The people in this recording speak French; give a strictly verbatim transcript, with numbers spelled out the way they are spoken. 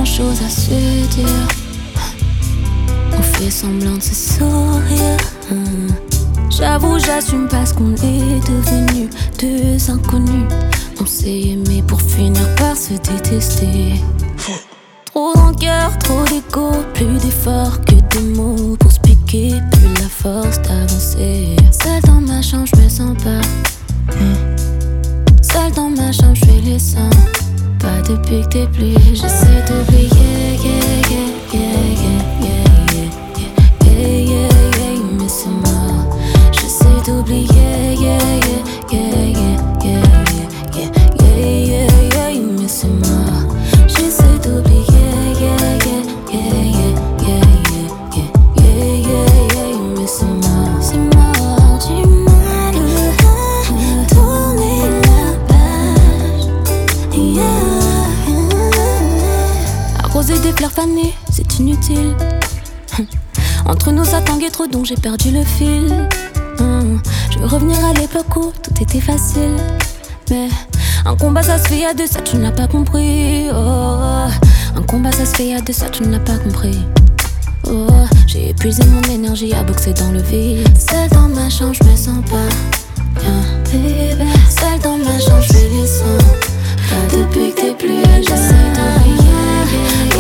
chose à se dire. On fait semblant de se sourire. J'avoue, j'assume parce qu'on est devenus deux inconnus. On s'est aimé pour finir par se détester. Trop d'enquête, trop d'écho, plus d'efforts que de mots pour se piquer, plus la force d'avancer. Seule dans ma chambre, je me sens pas. Seule dans ma chambre, je fais les seins. Pas depuis que t'es plus, j'essaie d'oublier, yeah, yeah, yeah, yeah, yeah, yeah, yeah, yeah, yeah, mais c'est mort. J'essaie d'oublier, yeah, yeah, yeah, yeah, yeah, yeah, yeah, yeah, yeah, mais c'est mort. J'essaie d'oublier, yeah, yeah, yeah, yeah, yeah, yeah, yeah, yeah, yeah, mais c'est mort, c'est mort. Du mal à tourner la page, yeah. Arroser des fleurs fanées, c'est inutile. Entre nous ça tanguait trop donc j'ai perdu le fil. Je veux revenir à l'époque où tout était facile. Mais un combat ça se fait à deux, ça tu ne l'as pas compris. Oh, un combat ça se fait à deux, ça tu ne l'as pas compris. Oh, j'ai épuisé mon énergie à boxer dans le vide. Seule dans ma chambre, je me sens pas bien, baby. Seule dans ma chambre, je fais les sons. Pas depuis que t'es plus, j'essaie d'oublier.